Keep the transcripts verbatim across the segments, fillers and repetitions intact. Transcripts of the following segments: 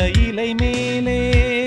இலை மேலே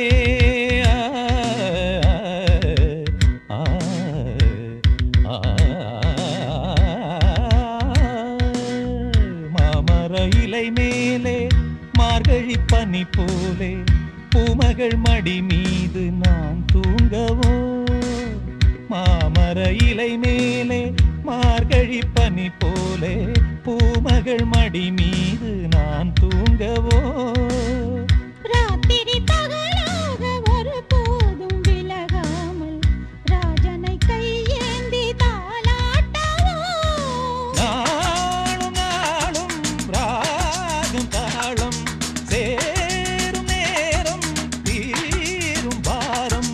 மாமர இலை மேலே மார்கழி பனி போலே பூமகள் மடி மீது நான் தூங்கவோ மாமர இலை மேலே மார்கழி பனி போலே பூமகள் மடி மீது நான் தூங்கவோ ராத்திரி பகலாக ஒரு போதும் விலகாமல் ராஜனை கையேந்தி தாலாட்டவோ நாளும் நாளும் ராகம் தாளம் சேரும் நேரம் தீரும் பாரம்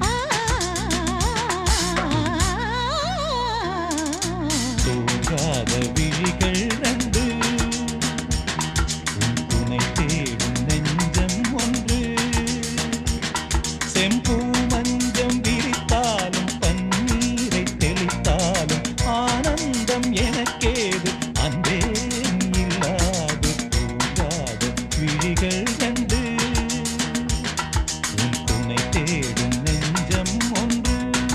தூங்காத விழிகள் ரெண்டு உன் துணை தேடும் நெஞ்சம் ஒன்று செம்பூ மஞ்சம் விரித்தாலும் பன்னீரை தெளித்தாலும் ஆனந்தம் எனக்கேது அன்பே இல்லாது தூங்காத விழிகள் ரெண்டு உன் துணை தேடும் நெஞ்சம் ஒன்று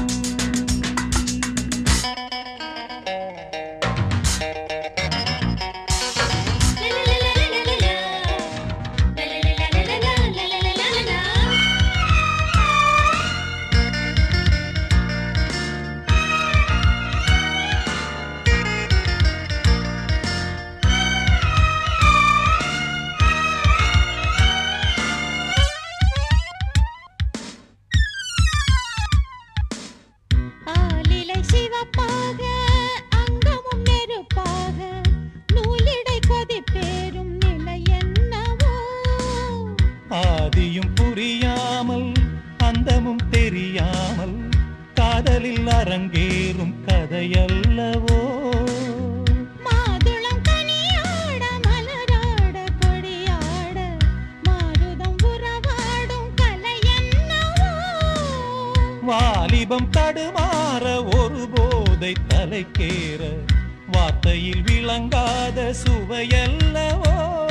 ஆலிலை சிவப்பாக அங்கமும் நெருப்பாக நூலிடை கொதிப்பேறும் நிலை என்னவோ ஆதியும் புரியாமல் அந்தமும் தெரியாமல் காதலில் அரங்கேறும் கதையல்லவோ மாதுளம் கனியாட மலராட கொடியாட மாருதம் உறவாடும் கலை என்னவோ வாலிபம் தடுமாற ஒரு போதை தலைக்கேற வார்த்தையில் விளங்காத சுவையல்லவோ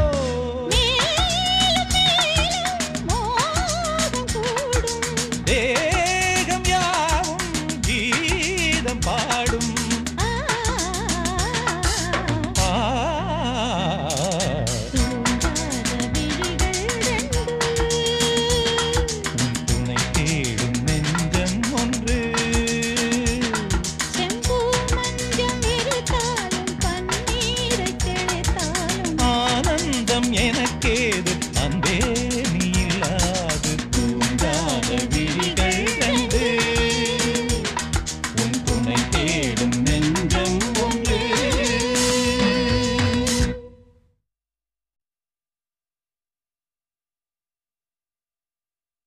மேலும் மேலும் மோகம் கூடும் தேகம் யாவும் கீதம் பாடும் ஆ ஆ, தூங்காத விழிகள் ரெண்டு உன் துணை தேடும் நெஞ்சம் ஒன்று செம்பூ மஞ்சம் விரித்தாலும் பன்னீரை தெளித்தாலும் ஆனந்தம் எனக்கேது அன்பே நீ இல்லாது தூங்காத விழிகள் கண்டு உன் துணை தேடும்